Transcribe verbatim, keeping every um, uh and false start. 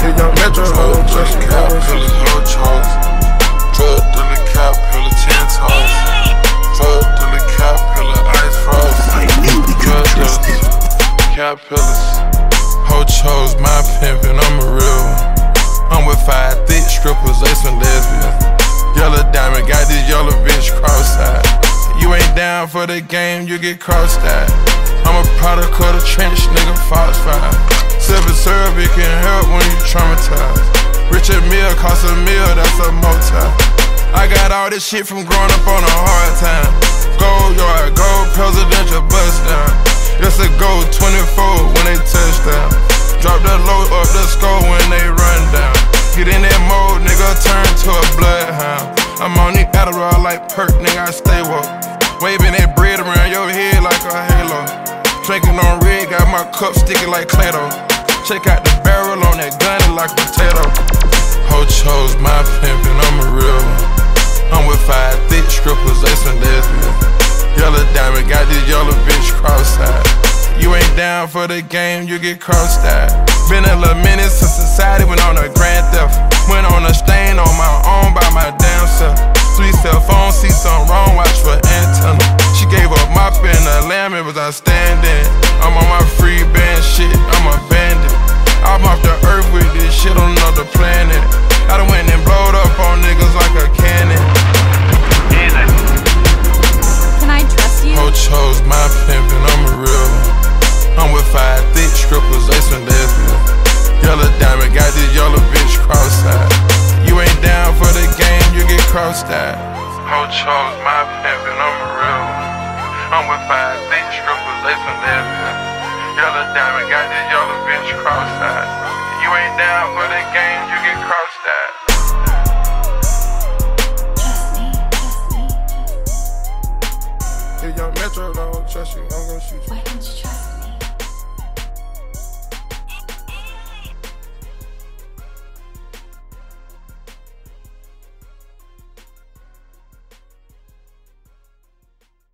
Hit young Metro, don't trust you. Caterpillar, no choice. Drug dealer, caterpillar, ten toes. Drug dealer, caterpillar, ice frost. Drug dealers, caterpillars. Ho chose my pimpin', I'm a real one. I'm with five thick strippers, they some lesbians. Yellow diamond, got this yellow bitch cross-eyed. You ain't down for the game, you get crossed-eyed. I'm a product of the trench, nigga, falsified. Silver syrup, it can help when you traumatized. Richard Mill cost a meal, that's a motel. I got all this shit from growing up on a hard time. Gold yard, gold presidential bust down. It's a gold twenty-four when they touch down. Drop the low up the score when they run down. Get in that mode, nigga, turn to a bloodhound. I'm on the Adderall like perk, nigga, I stay woke. Waving that bread around your head like a halo. Drinking on red, got my cup sticking like Clado. Check out the barrel on that gun, it like a potato. Ho chose my pimpin', I'm a real one. I'm with five thick strippers, they some lesbians. Yellow diamond, got this yellow bitch cross-eyed. You ain't down for the game, you get crossed-eyed. Been a little minute since society went on a grand theft. Went on a stain on my own by my damn self. Three cell phones, see something wrong, watch for antenna. She gave up my pen, the lamb, it was outstanding. I'm on my free band shit, I'm a bandit. I'm off the earth with this shit on another planet. I done went and blowed up on niggas like a cannon. Can I trust you? Ho chose my pimpin', I'm a real one. I'm with five thick strippers, they some lesbians. Yellow diamond, got this yellow bitch cross-eyed. You ain't down for the game, you get crossed-eyed. Ho chose my pimpin', I'm a real one. I'm with five thick strippers, they some lesbians. Yellow diamond, got this yellow bitch cross-eyed. You ain't down for the game, you get crossed-eyed. Hit young Metro, don't trust you. I'm gonna shoot you. Why don't you